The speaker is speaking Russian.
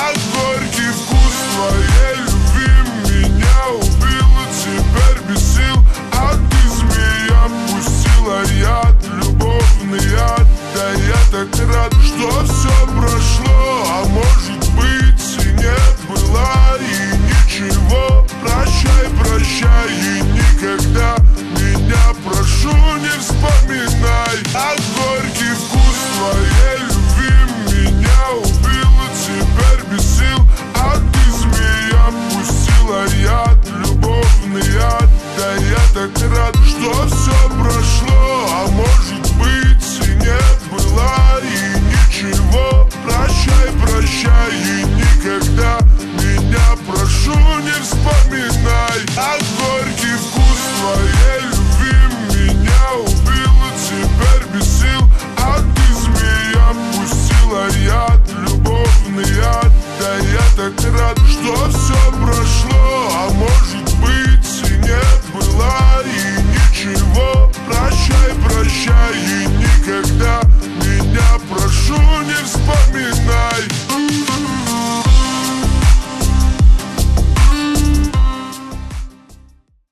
А горький вкус твоей любви меня убил, теперь без сил. А ты, змея, пустила яд, любовный яд. Да я так рад, что все прошло, а может быть и нет, была и ничего. Прощай, прощай и никогда меня, прошу, не вспоминай. А горький вкус твоей любви меня убил, теперь без сил. А ты, змея, пустила яд, любовный яд. Да я так рад, что все прошло, а может быть и нет, была и ничего. Прощай, прощай и никогда